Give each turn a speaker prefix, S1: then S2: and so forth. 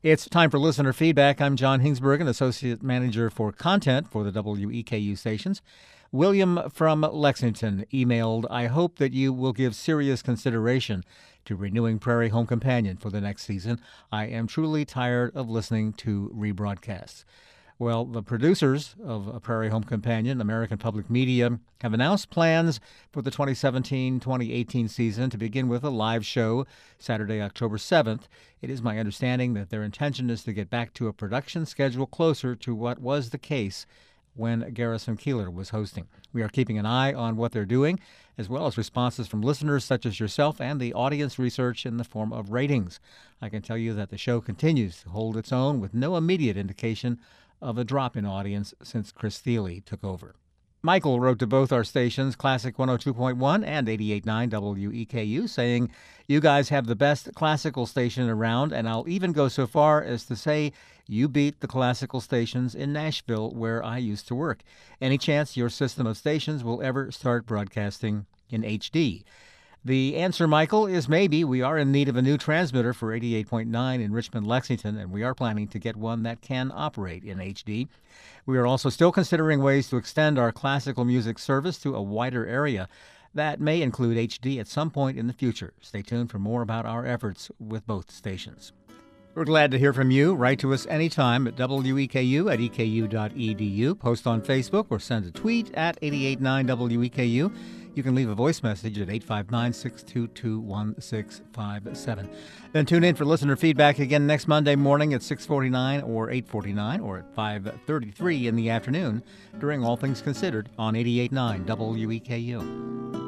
S1: It's time for listener feedback. I'm John Hingsbergen, Associate Manager for Content for the WEKU stations. William from Lexington emailed, I hope that you will give serious consideration to renewing Prairie Home Companion for the next season. I am truly tired of listening to rebroadcasts. Well, the producers of Prairie Home Companion, American Public Media, have announced plans for the 2017-2018 season to begin with a live show Saturday, October 7th. It is my understanding that their intention is to get back to a production schedule closer to what was the case when Garrison Keillor was hosting. We are keeping an eye on what they're doing, as well as responses from listeners such as yourself and the audience research in the form of ratings. I can tell you that the show continues to hold its own with no immediate indication of a drop in audience since Chris Thiele took over. Michael wrote to both our stations, Classic 102.1 and 88.9 WEKU, saying, you guys have the best classical station around, and I'll even go so far as to say you beat the classical stations in Nashville, where I used to work. Any chance your system of stations will ever start broadcasting in HD? The answer, Michael, is maybe. We are in need of a new transmitter for 88.9 in Richmond, Lexington, and we are planning to get one that can operate in HD. We are also still considering ways to extend our classical music service to a wider area. That may include HD at some point in the future. Stay tuned for more about our efforts with both stations. We're glad to hear from you. Write to us anytime at weku@eku.edu. Post on Facebook or send a tweet at 88.9 WEKU. You can leave a voice message at 859-622-1657. Then tune in for listener feedback again next Monday morning at 6:49 or 8:49 or at 5:33 in the afternoon during All Things Considered on 88.9 WEKU.